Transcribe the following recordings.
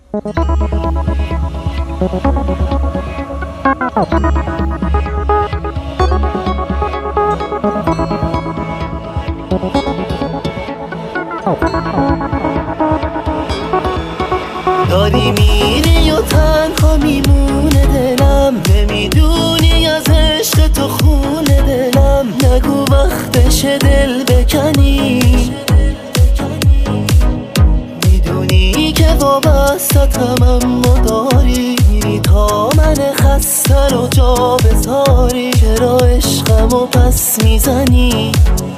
داری میری و تنها میمونه دلم، نمیدونی از عشق تو خونه دلم. نگو وقتشه دل بکنی، میدونی که وابستتم اما داری میری تا من خسته رو جا بذاری. چرا عشقمو پس میزنی؟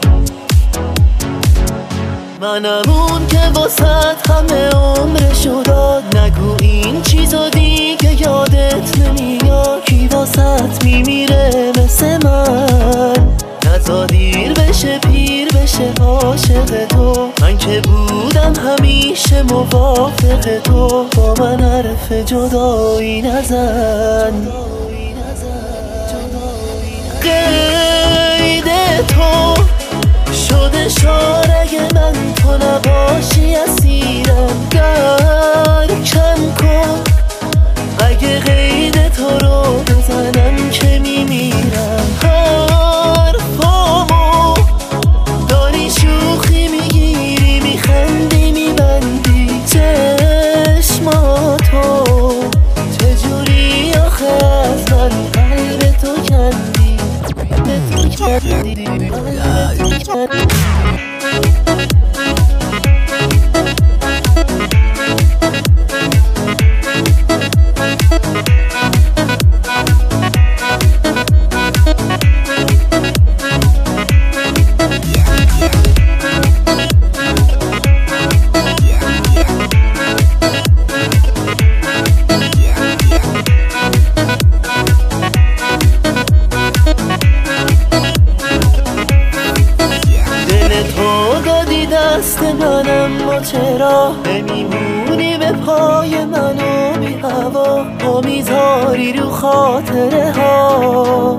منم اون که واسط همه عمرشو داد. نگو این چیزا دیگه یادت نمیاد. کی واسط میمیره مثل من؟ نزا دیر بشه پیر بشه عاشق تو. من که بودم همیشه موافق تو. با من حرف جدایی نزن. قید تو شده شارع من، تو نباشی اسیرم. درکم کن اگه قید تو رو بزنم که میمیرم. حرفامو داری شوخی میگیری، میخندی میبندی چشماتو. چجوری آخه از من قلب تو کندی، قلب تو کندی، قلب تو کندی. دست منم ما چرا نمیمونی به پای منو بی هوا؟ ما میذاری رو خاطره ها،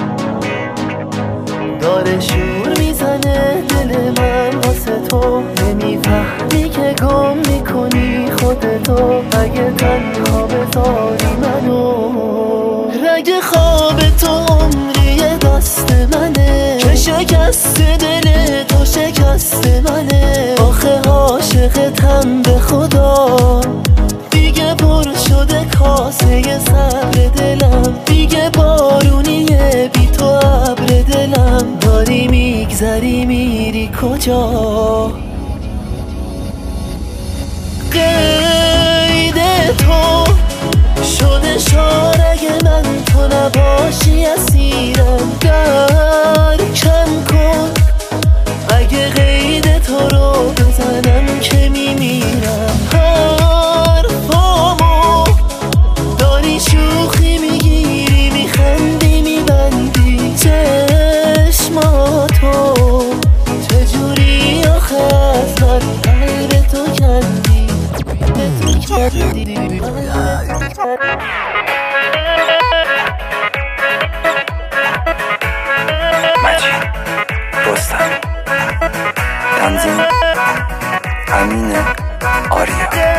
داره شور میزنه دل من واسه تو. نمیفهمی که گم میکنی خودتو. اگه تنها بذاری منو، رگ خواب تو عمری دست منه. که شکست دل تو شکست منه. آخه عاشقتم به خدا. دیگه پر شده کاسه صبر دلم. دیگه بارونیه بی تو ابر دلم. داری میگذری میری کجا؟ قید تو شده شارع من، تو نباشی اسیرم. درکم کن اگه قید تو رو بزنم که میمیرم. حرفامو داری شوخی میگیری، میخندی میبندی چشماتو. چجوری آخه از من قلب تو کندی، قلب تو کندی، قلب تو کندی. مجید رستم، تنظیم امین آریا.